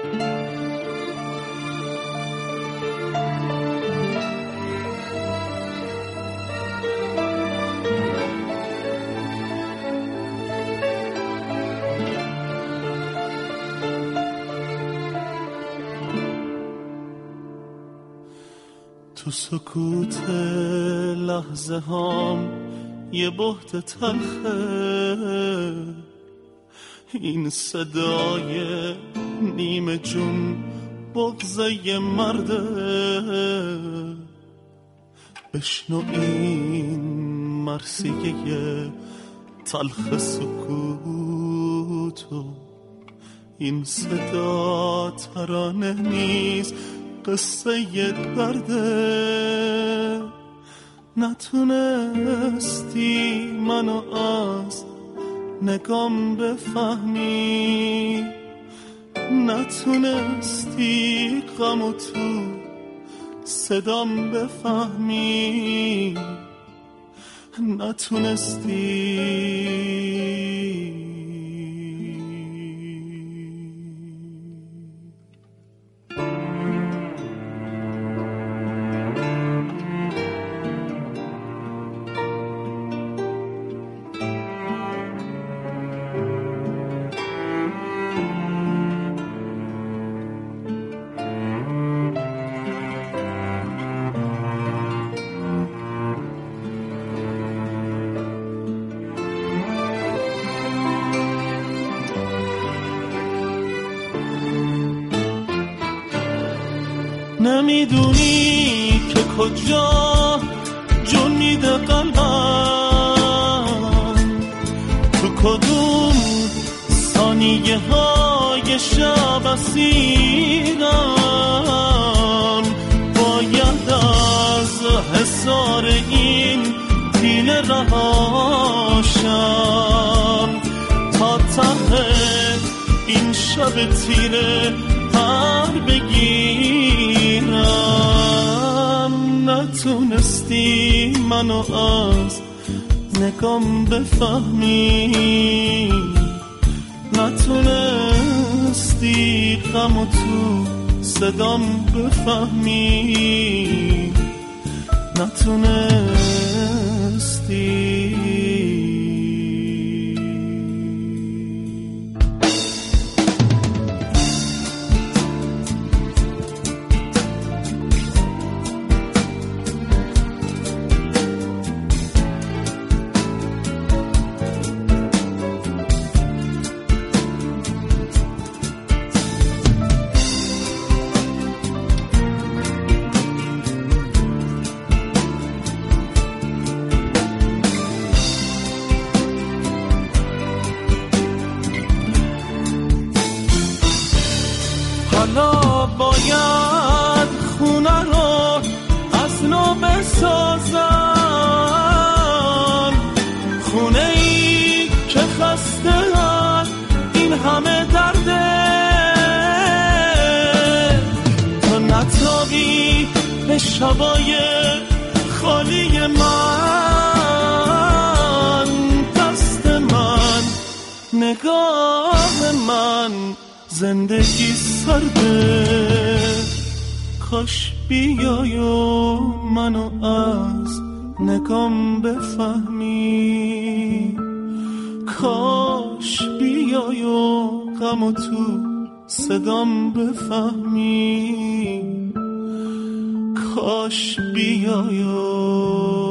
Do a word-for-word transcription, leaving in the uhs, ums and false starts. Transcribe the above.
تو سکوت لحظه هام یه بهت تلخه، این صدای نیمه جون بغضه مرده. بشنو این مرثیه تلخ سکوتو، این صدا ترانه نیست قصه درده. نتونستی منو از نگام بفهمی، نتونستی غمو تو صدام بفهمی، نتونستی. نمیدونی که کجا جون میده قلبم، تو کدوم ثانیه های شب اسیرم. باید از حصار این پیله رهاشم، تا ته این شب تیره پر بگیرم. نتونستی منو از نگام بفهمی، نتونستی غمو تو صدام بفهمی، نتونستی. حالا باید خونه رو از نو بسازم، خونه ای که خسته از این همه درده. تو نتابی به شبای خالی من، دست من، نگاه من، زندگی سرده. کاش بیای و منو از نگام بفهمی، کاش بیای و غمو تو صدام بفهمی، کاش بیای و